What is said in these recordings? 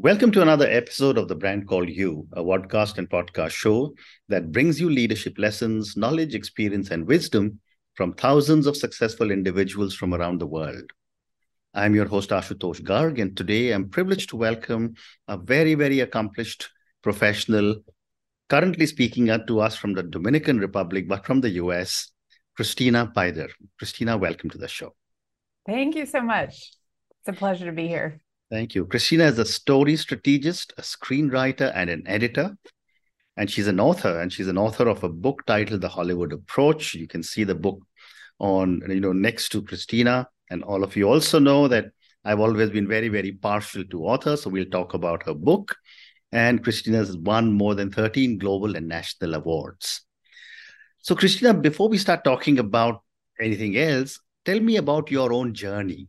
Welcome to another episode of The Brand Called You, a podcast and podcast show that brings you leadership lessons, knowledge, experience, and wisdom from thousands of successful individuals from around the world. I'm your host, Ashutosh Garg, and today I'm privileged to welcome a very, very accomplished professional currently speaking out to us from the Dominican Republic, but from the US, Christina Paider. Christina, welcome to the show. Thank you so much. It's a pleasure to be here. Thank you. Christina is a story strategist, a screenwriter, and an editor. And she's an author, of a book titled The Hollywood Approach. You can see the book on, next to Christina. And all of you also know that I've always been very, very partial to authors. So we'll talk about her book. And Christina has won more than 13 global and national awards. So, Christina, before we start talking about anything else, tell me about your own journey.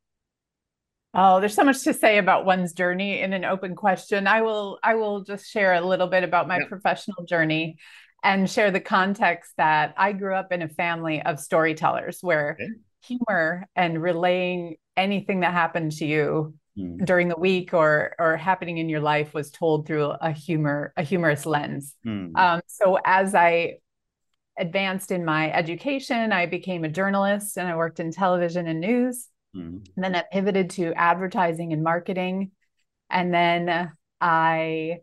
Oh, there's so much to say about one's journey in an open question. I will just share a little bit about my professional journey and share the context that I grew up in a family of storytellers where humor and relaying anything that happened to you during the week or happening in your life was told through a humorous lens. So as I advanced in my education, I became a journalist and I worked in television and news. And then I pivoted to advertising and marketing. And then I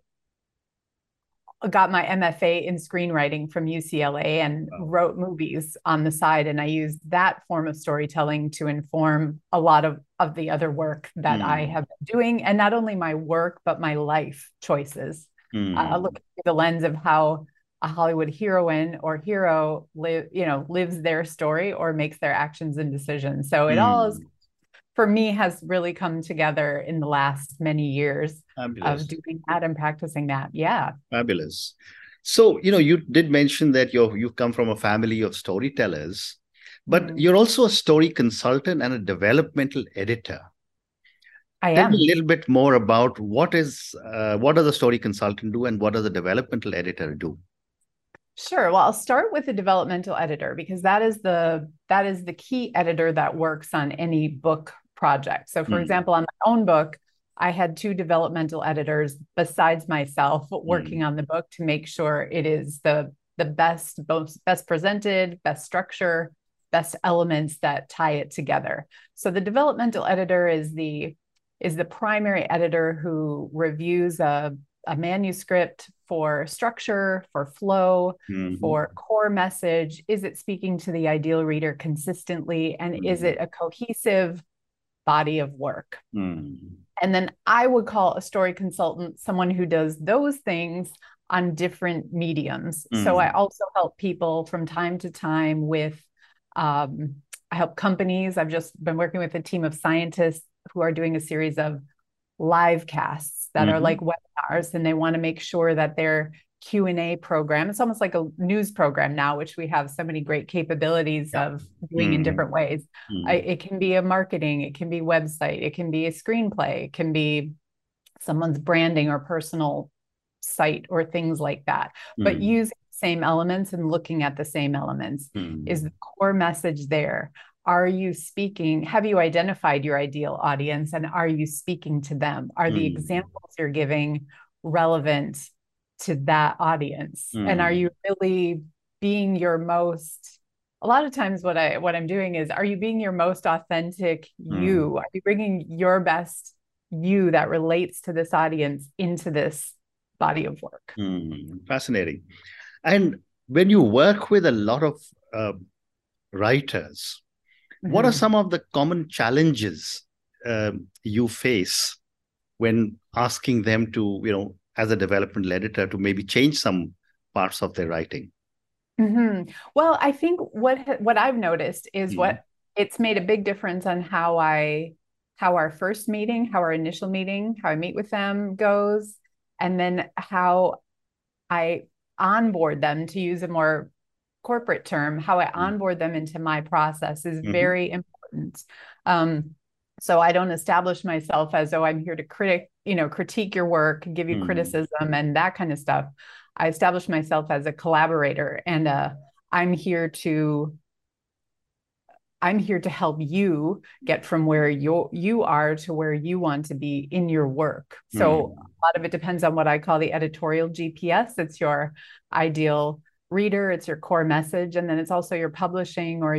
got my MFA in screenwriting from UCLA and wrote movies on the side. And I used that form of storytelling to inform a lot of the other work that I have been doing. And not only my work, but my life choices. Looking through the lens of how a Hollywood heroine or hero lives their story or makes their actions and decisions. So it all is, for me, has really come together in the last many years of doing that and practicing that. Yeah. Fabulous. So, you did mention that you've come from a family of storytellers, but you're also a story consultant and a developmental editor. Tell me a little bit more about what does the story consultant do and what does the developmental editor do? Sure. Well, I'll start with the developmental editor because that is the key editor that works on any book project. So for example, on my own book, I had two developmental editors besides myself working on the book to make sure it is the best presented, best structure, best elements that tie it together. So the developmental editor is the primary editor who reviews a manuscript for structure, for flow, for core message. Is it speaking to the ideal reader consistently? And is it a cohesive body of work? And then I would call a story consultant someone who does those things on different mediums. So I also help people from time to time with, I help companies. I've just been working with a team of scientists who are doing a series of live casts that are like webinars, and they want to make sure that their Q&A program, it's almost like a news program now, which we have so many great capabilities of doing in different ways. It can be a marketing, it can be website, it can be a screenplay, it can be someone's branding or personal site or things like that. But using the same elements and looking at the same elements is the core message there. Are you speaking? Have you identified your ideal audience, and are you speaking to them? Are the examples you're giving relevant to that audience? And are you really being your most, a lot of times what I'm doing is, are you being your most authentic you? Are you bringing your best you that relates to this audience into this body of work? Fascinating. And when you work with a lot of writers, what are some of the common challenges you face when asking them to, as a developmental editor, to maybe change some parts of their writing? Well, I think what I've noticed is it's made a big difference on how our first meeting, how our initial meeting, how I meet with them goes, and then how I onboard them, to use a more corporate term, how I onboard them into my process is very important. So I don't establish myself as though I'm here to critique your work, give you criticism and that kind of stuff. I establish myself as a collaborator, and I'm here to I'm here to help you get from where you are to where you want to be in your work. So a lot of it depends on what I call the editorial GPS. It's your ideal reader, it's your core message, and then it's also your publishing or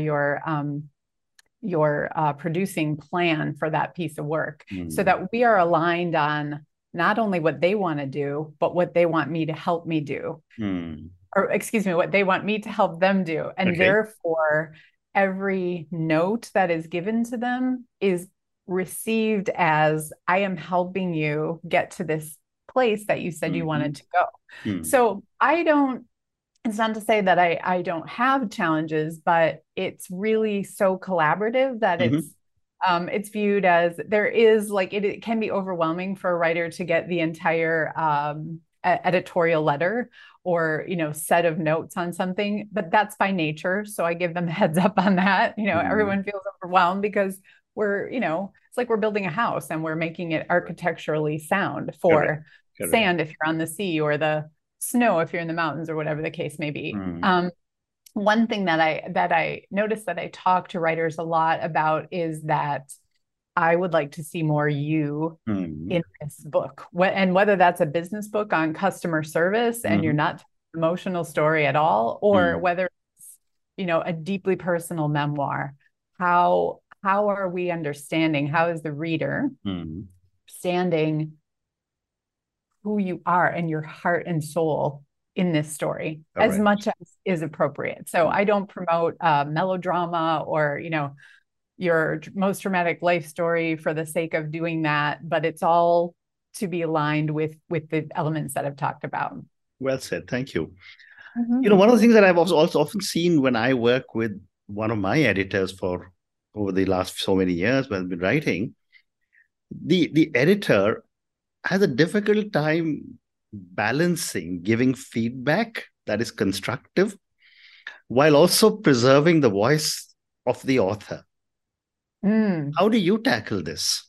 your producing plan for that piece of work, so that we are aligned on not only what they want to do, but what they want me to help me do. Or excuse me, what they want me to help them do. And therefore, every note that is given to them is received as, I am helping you get to this place that you said you wanted to go. So it's not to say that I don't have challenges, but it's really so collaborative that it's viewed as, there is like, it can be overwhelming for a writer to get the entire editorial letter or, set of notes on something, but that's by nature. So I give them a heads up on that. Everyone feels overwhelmed because it's like we're building a house and we're making it architecturally sound for sand if you're on the sea, or the snow if you're in the mountains, or whatever the case may be. One thing that I noticed that I talk to writers a lot about is that I would like to see more you in this book. And whether that's a business book on customer service and you're not an emotional story at all, or whether it's, a deeply personal memoir, how are we understanding, how is the reader understanding who you are and your heart and soul in this story as much as is appropriate. So I don't promote melodrama or, your most dramatic life story for the sake of doing that, but it's all to be aligned with the elements that I've talked about. Well said. Thank you. One of the things that I've also often seen when I work with one of my editors for over the last so many years when I've been writing, the editor has a difficult time balancing giving feedback that is constructive while also preserving the voice of the author. How do you tackle this?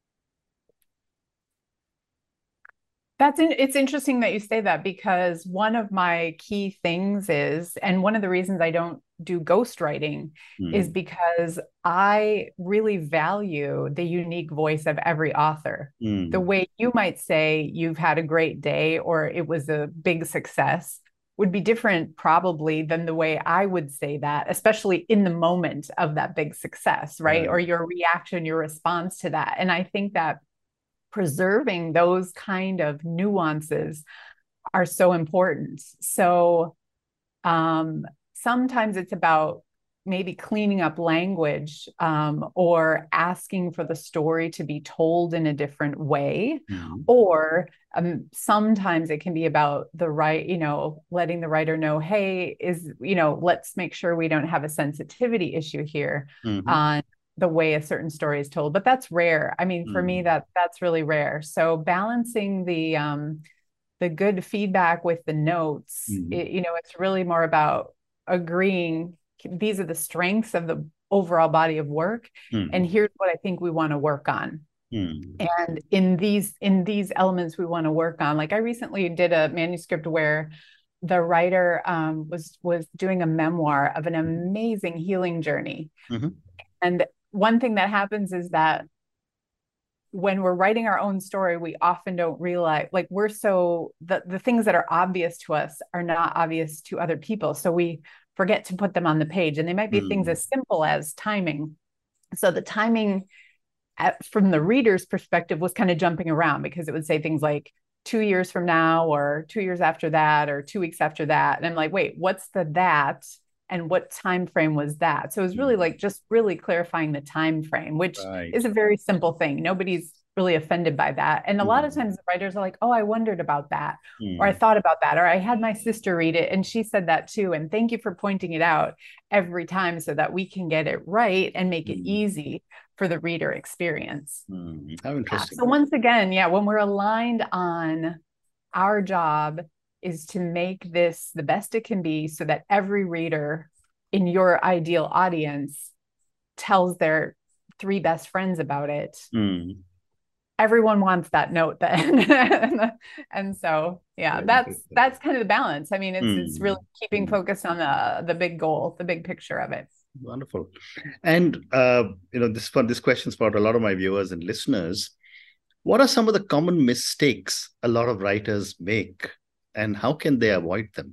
It's interesting that you say that, because one of my key things is, and one of the reasons I don't do ghostwriting is because I really value the unique voice of every author. The way you might say you've had a great day or it was a big success would be different probably than the way I would say that, especially in the moment of that big success, right? Or your reaction, your response to that. And I think that preserving those kind of nuances are so important. So sometimes it's about maybe cleaning up language or asking for the story to be told in a different way. Or sometimes it can be about letting the writer know, hey, let's make sure we don't have a sensitivity issue here on the way a certain story is told. But that's rare. I mean, for me, that's really rare. So balancing the good feedback with the notes, it's really more about agreeing these are the strengths of the overall body of work, and here's what I think we want to work on. And in these elements we want to work on, like I recently did a manuscript where the writer was doing a memoir of an amazing healing journey. And one thing that happens is that when we're writing our own story, we often don't realize, like, the things that are obvious to us are not obvious to other people. So we forget to put them on the page. And they might be things as simple as timing. So the timing from the reader's perspective was kind of jumping around, because it would say things like 2 years from now, or 2 years after that, or 2 weeks after that. And I'm like, wait, what's that? And what time frame was that? So it was really like just really clarifying the time frame, which is a very simple thing. Nobody's really offended by that. And a lot of times the writers are like, oh, I wondered about that, or I thought about that, or I had my sister read it and she said that too. And thank you for pointing it out every time so that we can get it right and make it easy for the reader experience. How interesting. So once again, when we're aligned on our job is to make this the best it can be so that every reader in your ideal audience tells their 3 best friends about it. Everyone wants that note then. And so, that's kind of the balance. I mean, it's really keeping focused on the big goal, the big picture of it. Wonderful. And this question's for a lot of my viewers and listeners. What are some of the common mistakes a lot of writers make, and how can they avoid them?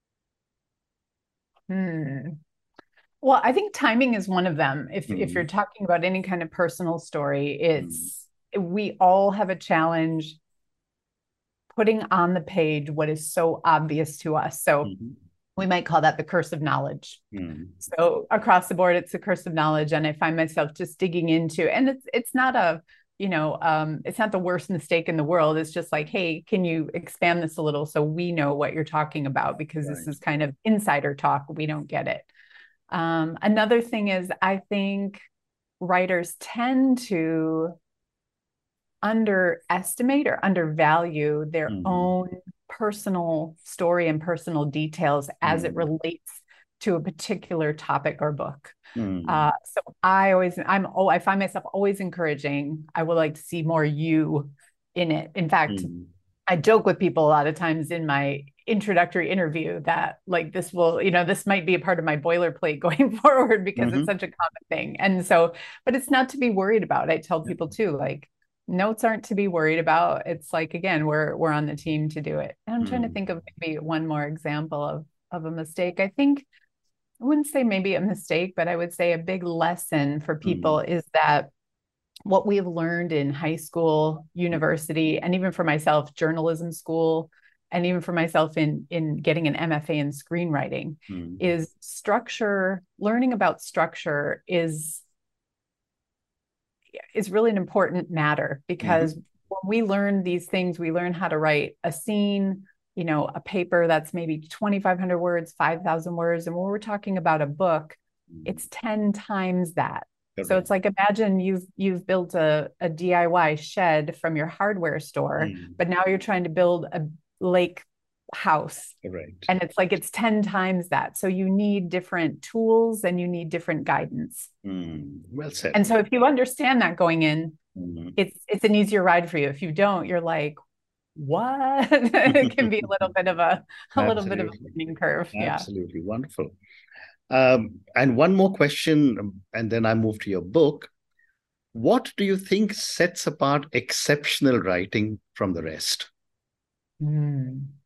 Hmm. Well, I think timing is one of them. If you're Mm, talking about any kind of personal story, mm, we all have a challenge putting on the page what is so obvious to us. So mhm, we might call that the curse of knowledge. mm, So across the board, it's a curse of knowledge, and I find myself just digging into, and it's not a, it's not the worst mistake in the world. It's just like, hey, can you expand this a little so we know what you're talking about? Because this right. is kind of insider talk. We don't get it. Another thing is, I think writers tend to underestimate or undervalue their Mm, own personal story and personal details as it mm, relates to a particular topic or book. mm, So I find myself always encouraging. I would like to see more you in it. In fact, mm, I joke with people a lot of times in my introductory interview that like this might be a part of my boilerplate going forward because it's mhm. such a common thing. And so, but it's not to be worried about. I tell Yeah. people too, like notes aren't to be worried about. It's like, again, we're on the team to do it. And I'm trying to Mm, think of maybe one more example of a mistake. I think I wouldn't say maybe a mistake, but I would say a big lesson for people mm, is that what we've learned in high school, university, and even for myself, journalism school, and even for myself in getting an MFA in screenwriting, mm, is structure. Learning about structure is really an important matter mhm, because when we learn these things, we learn how to write a scene, a paper that's maybe 2,500 words, 5,000 words. And when we're talking about a book, mm. it's 10 times that. So Correct. it's like imagine you've built a DIY shed from your hardware store, Mm, but now you're trying to build a lake house. correct. And it's like it's 10 times that. So you need different tools and you need different guidance. Well said. And so if you understand that going in, Mm. it's an easier ride for you. If you don't, you're like, what? It can be a little bit of a Absolutely. learning curve. Yeah. Absolutely. Wonderful. And one more question, and then I move to your book. What do you think sets apart exceptional writing from the rest? Hmm.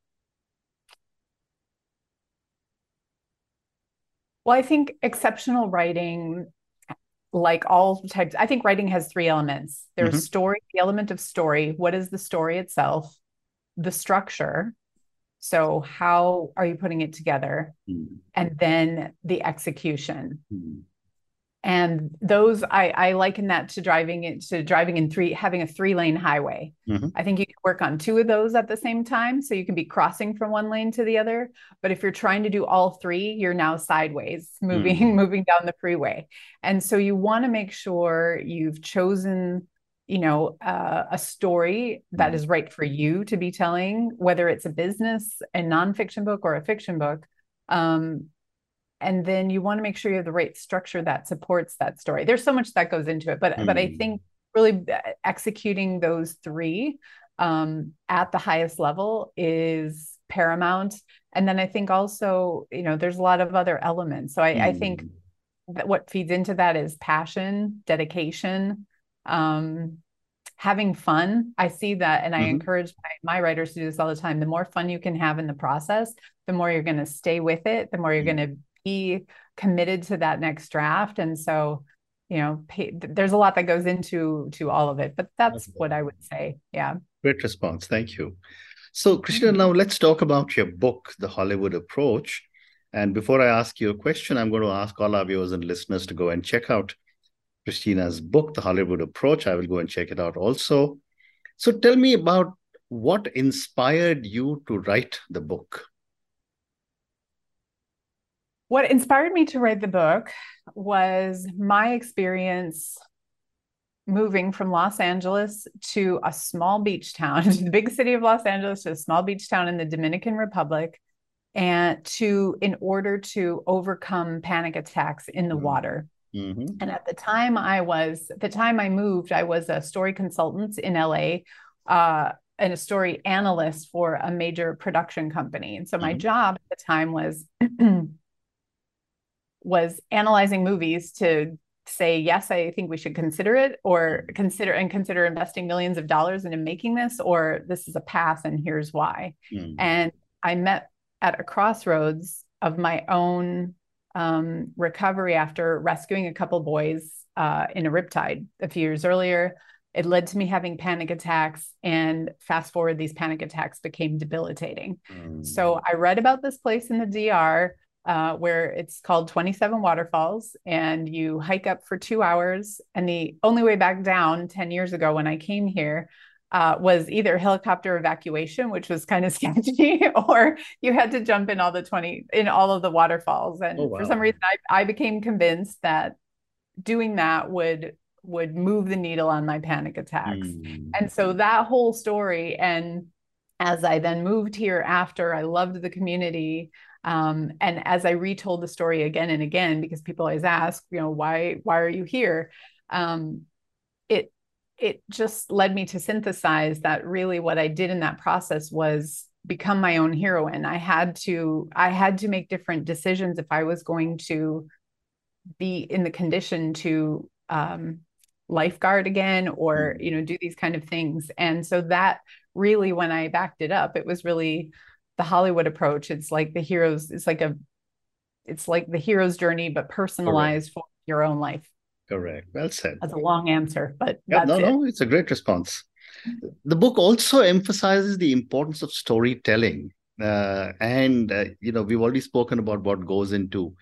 Well, I think exceptional writing, like all types, I think writing has three elements. There's Hmm. story, the element of story. What is the story itself? The structure. So how are you putting it together? Mm, And then the execution. mm, And those I liken that to driving in having a 3-lane highway. mhm, I think you can work on two of those at the same time. So you can be crossing from one lane to the other. But if you're trying to do all three, you're now sideways, moving, mm, moving down the freeway. And so you want to make sure you've chosen, a story that mm, is right for you to be telling, whether it's a business, a nonfiction book, or a fiction book. Um, and then you want to make sure you have the right structure that supports that story. There's so much that goes into it, but I mm, think really executing those three at the highest level is paramount. And then I think also, there's a lot of other elements. So I think mm, that what feeds into that is passion, dedication, um, having fun. I see that, and I mhm. encourage my writers to do this all the time. The more fun you can have in the process, the more you're going to stay with it, the more you're going Mm. to be committed to that next draft. And so, there's a lot that goes into all of it, but that's what I would say. Yeah. Great response. Thank you. So, Christina, Mm. now let's talk about your book, The Hollywood Approach. And before I ask you a question, I'm going to ask all our viewers and listeners to go and check out Christina's book, The Hollywood Approach. I will go and check it out also. So, tell me about what inspired you to write the book. What inspired me to write the book was my experience moving from Los Angeles to a small beach town, to the big city of Los Angeles, to a small beach town in the Dominican Republic, and in order to overcome panic attacks in the water. Mm-hmm. And at the time I moved, I was a story consultant in LA, and a story analyst for a major production company. And so my Mm-hmm. job at the time was was analyzing movies to say, yes, I think we should consider it, or consider investing millions of dollars into making this, or this is a pass and here's why. And I met at a crossroads of my own recovery after rescuing a couple boys in a riptide a few years earlier. It led to me having panic attacks, and fast forward, these panic attacks became debilitating. So I read about this place in the DR where it's called 27 Waterfalls, and you hike up for 2 hours. And the only way back down 10 years ago when I came here was either helicopter evacuation, which was kind of sketchy, or you had to jump in all of the waterfalls. And for some reason, I became convinced that doing that would move the needle on my panic attacks. And so that whole story, and as I then moved here after, I loved the community. And as I retold the story again and again, because people always ask, why are you here? It just led me to synthesize that really what I did in that process was become my own heroine. I had to make different decisions if I was going to be in the condition to lifeguard again, or do these kind of things. And so that really, when I backed it up, it was really the Hollywood approach. It's like the hero's journey, but personalized for your own life. Correct. Well said. That's a long answer, but no, it's a great response. The book also emphasizes the importance of storytelling. We've already spoken about what goes into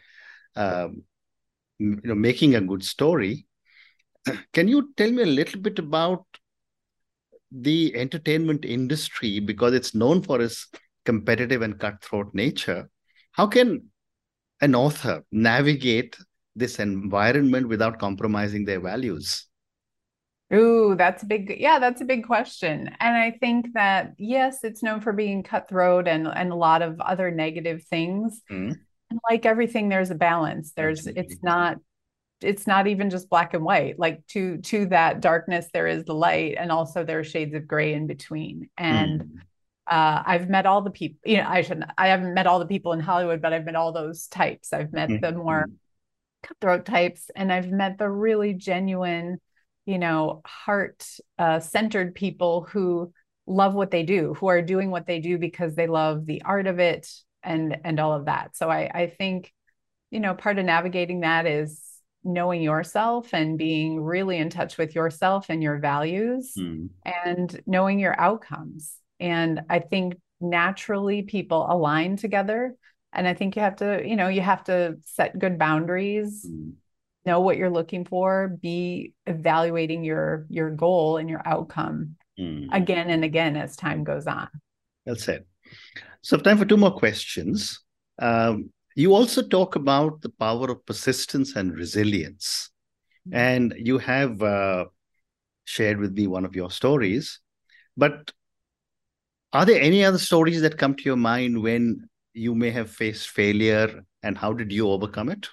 making a good story. Can you tell me a little bit about the entertainment industry, because it's known for its competitive and cutthroat nature? How can an author navigate this environment without compromising their values? Ooh, that's a big question. And I think that, yes, it's known for being cutthroat and a lot of other negative things. And like everything, there's a balance. It's not even just black and white. Like to that darkness, there is the light, and also there are shades of gray in between. And I've met all the people, I haven't met all the people in Hollywood, but I've met all those types. I've met the more cutthroat types, and I've met the really genuine, heart centered people who love what they do, who are doing what they do because they love the art of it and all of that. So I think, part of navigating that is knowing yourself and being really in touch with yourself and your values and knowing your outcomes. And I think naturally people align together. And I think you have to set good boundaries, know what you're looking for, be evaluating your goal and your outcome again and again as time goes on. Well said. So time for two more questions. You also talk about the power of persistence and resilience. And you have shared with me one of your stories. But are there any other stories that come to your mind when you may have faced failure, and how did you overcome it?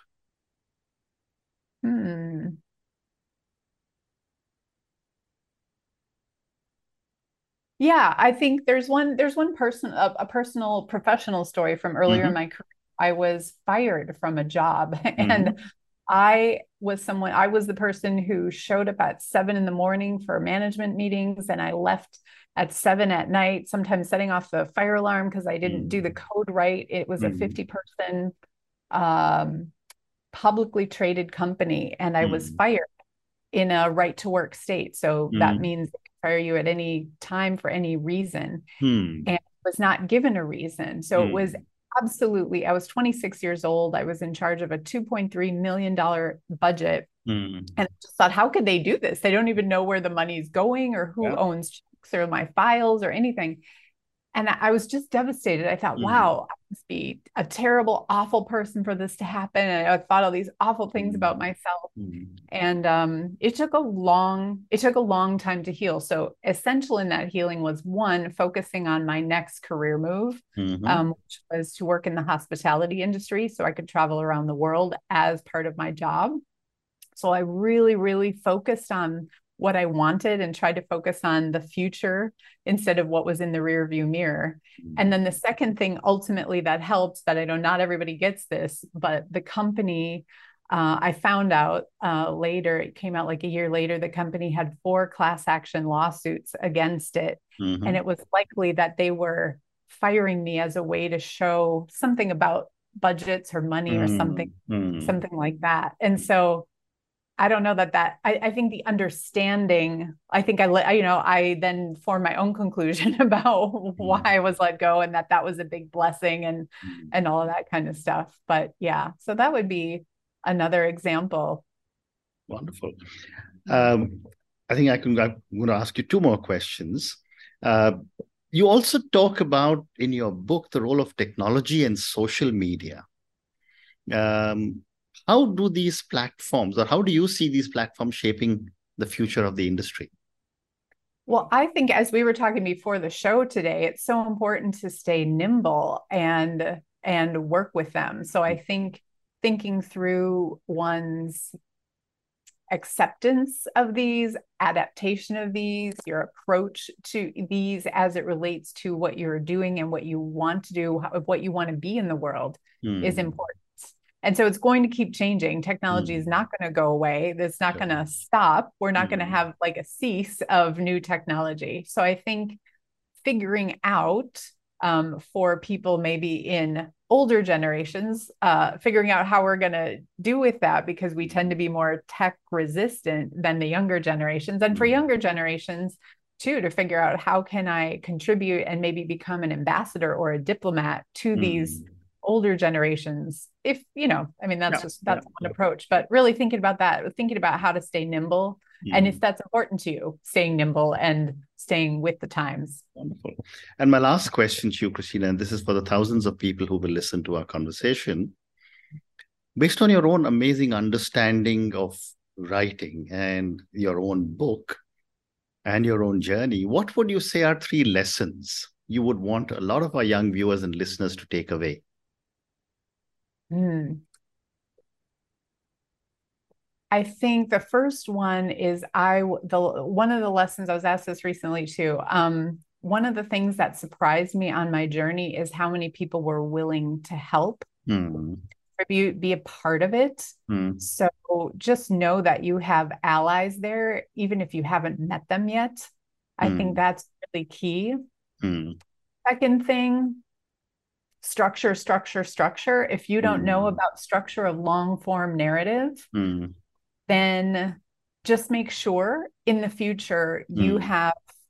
Yeah, I think there's one a personal professional story from earlier in my career. I was fired from a job, and I was the person who showed up at 7 a.m. for management meetings, and I left at 7 p.m, sometimes setting off the fire alarm because I didn't do the code right. It was a 50-person publicly traded company, and I was fired in a right to work state. So that means they can fire you at any time for any reason. And was not given a reason. So it was absolutely, I was 26 years old. I was in charge of a $2.3 million budget. And I just thought, how could they do this? They don't even know where the money's going or who owns checks or my files or anything. And I was just devastated. I thought, wow, I must be a terrible, awful person for this to happen. And I thought all these awful things about myself. And it took a long time to heal. So essential in that healing was, one, focusing on my next career move, which was to work in the hospitality industry so I could travel around the world as part of my job. So I really, really focused on what I wanted and tried to focus on the future instead of what was in the rear view mirror. And then the second thing ultimately that helped, that I know not everybody gets this, but the company, I found out later, it came out like a year later, the company had 4 class action lawsuits against it. Mm-hmm. And it was likely that they were firing me as a way to show something about budgets or money or something like that. And so I don't know that I think the understanding, I think I then formed my own conclusion about why I was let go, and that was a big blessing and all of that kind of stuff. But yeah, so that would be another example. Wonderful. I think I'm going to ask you 2 more questions. You also talk about in your book the role of technology and social media. How do these platforms, or how do you see these platforms shaping the future of the industry? Well, I think, as we were talking before the show today, it's so important to stay nimble and work with them. So I think thinking through one's acceptance of these, adaptation of these, your approach to these as it relates to what you're doing and what you want to do, what you want to be in the world is important. And so it's going to keep changing. Technology is not going to go away. It's not going to stop. We're not going to have like a cease of new technology. So I think figuring out for people maybe in older generations, figuring out how we're going to do with that, because we tend to be more tech resistant than the younger generations. And for younger generations too, to figure out how can I contribute and maybe become an ambassador or a diplomat to these older generations. If, that's one approach, but really thinking about how to stay nimble. And if that's important to you, staying nimble and staying with the times. Wonderful. And my last question to you, Christina, and this is for the thousands of people who will listen to our conversation. Based on your own amazing understanding of writing and your own book and your own journey, what would you say are 3 lessons you would want a lot of our young viewers and listeners to take away? I think the first one is one of the lessons, I was asked this recently too. One of the things that surprised me on my journey is how many people were willing to help, contribute, be a part of it. So just know that you have allies there, even if you haven't met them yet. I think that's really key. Second thing, structure. If you don't know about structure of long form narrative, then just make sure in the future you have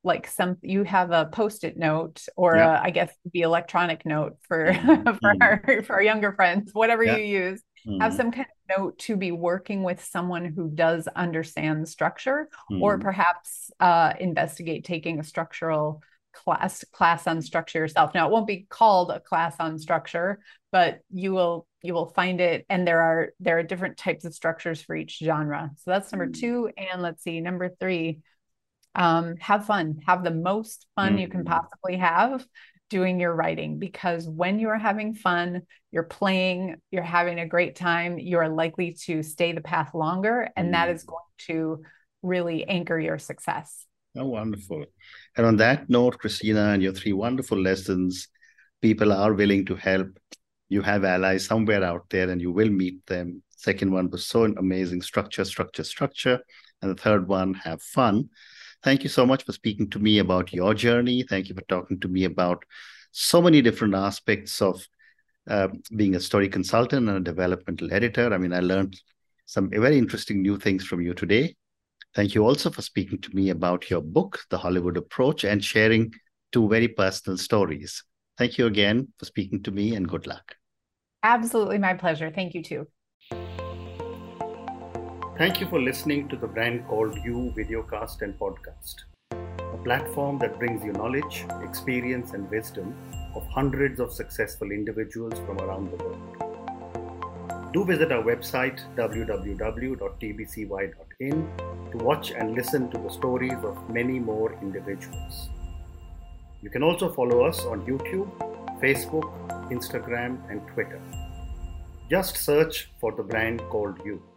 a Post-it note, or I guess the electronic note for our younger friends, whatever you use. Have some kind of note to be working with someone who does understand structure, or perhaps investigate taking a structural class on structure yourself. Now, it won't be called a class on structure, but you will find it, and there are different types of structures for each genre. So that's number 2. And let's see, number 3, have fun. Have the most fun you can possibly have doing your writing, because when you're having fun, you're playing, you're having a great time, you're likely to stay the path longer, and that is going to really anchor your success. Oh, wonderful. And on that note, Christina, and your 3 wonderful lessons, people are willing to help. You have allies somewhere out there, and you will meet them. Second one was so amazing, structure. And the third one, have fun. Thank you so much for speaking to me about your journey. Thank you for talking to me about so many different aspects of being a story consultant and a developmental editor. I mean, I learned some very interesting new things from you today. Thank you also for speaking to me about your book, The Hollywood Approach, and sharing 2 very personal stories. Thank you again for speaking to me, and good luck. Absolutely, my pleasure. Thank you too. Thank you for listening to The Brand Called You videocast and podcast, a platform that brings you knowledge, experience, and wisdom of hundreds of successful individuals from around the world. Do visit our website, www.tbcy.in, to watch and listen to the stories of many more individuals. You can also follow us on YouTube, Facebook, Instagram, and Twitter. Just search for The Brand Called You.